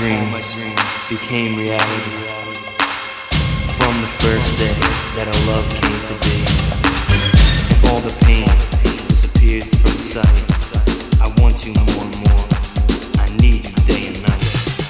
dreams became reality. From the first day that our love came to be, all the pain disappeared from sight. I want you more and more. I need you day and night.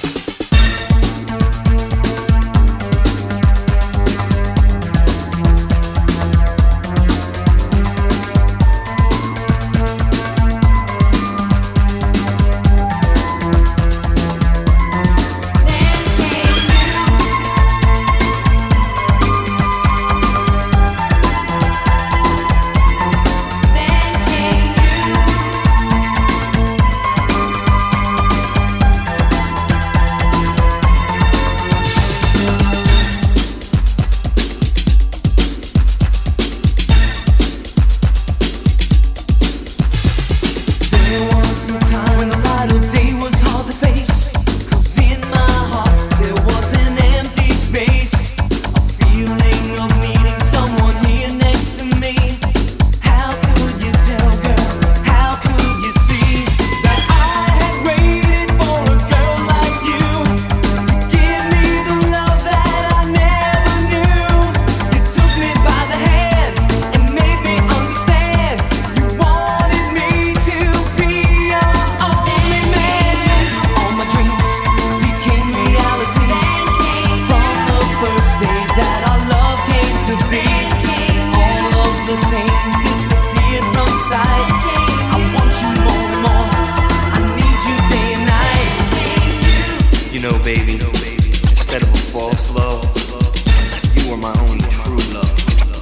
Instead of a false love, you were my only true love.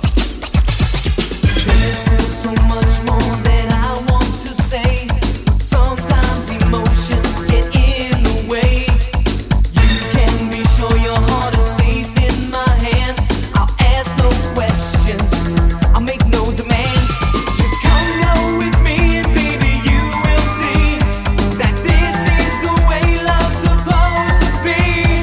There's still so much more that I want to say, but sometimes emotions get in the way. You can be sure your heart is safe in my hands. I'll ask no questions, I'll make no demands. Just come go with me and baby you will see that this is the way love's supposed to be.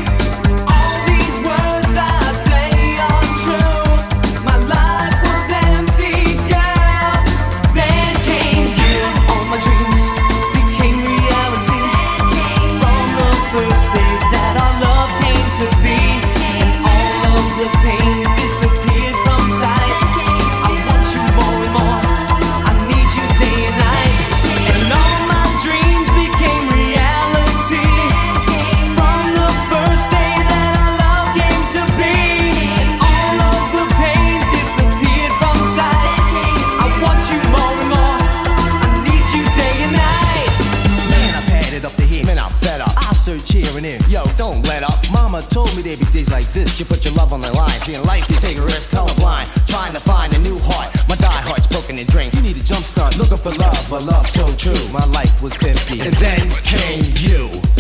Here and here, yo, don't let up. Mama told me there'd be days like this. You put your love on the line, see in life you take a risk, colorblind, trying to find a new heart. My die heart's broken and drained. You need a jump start, looking for love, but love so true. My life was empty, and then came you.